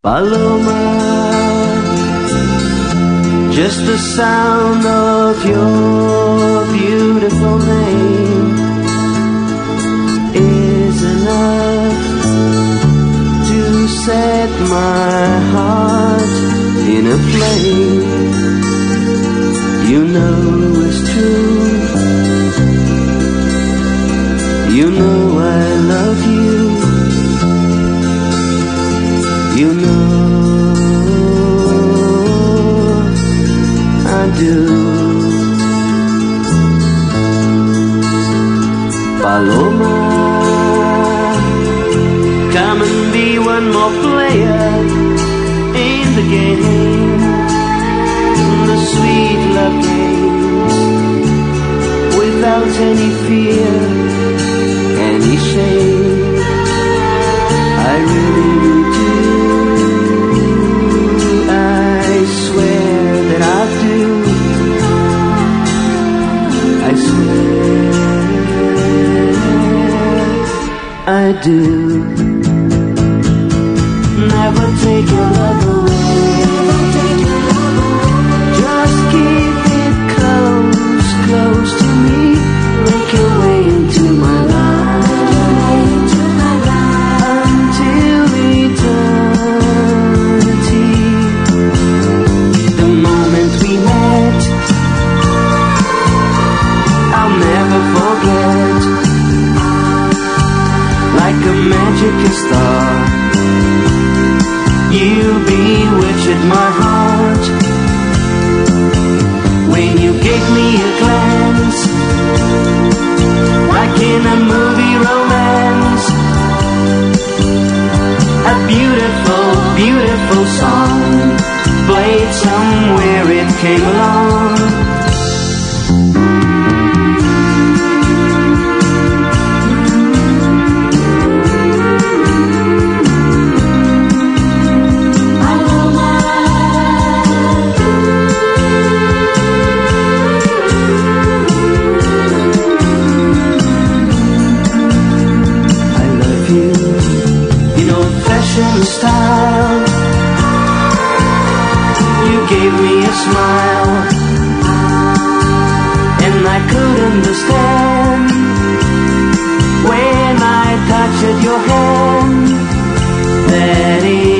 Paloma, just the sound of your beautiful name is enough to set my heart in a flame. You know it's true, you know I love you, you know I do. Paloma, come and be one more player in the game, the sweet love games, without any fear, any shame. I really do, I swear that I do, I swear I do. Never take your love away, just keep it close, close to me. Make your way into my life until eternity. The moment we met, I'll never forget. Like a magic star, you bewitched my heart. When you gave me a glance, like in a movie romance, a beautiful, beautiful song played somewhere, it came along. Style, you gave me a smile, and I could understand when I touched your hand that it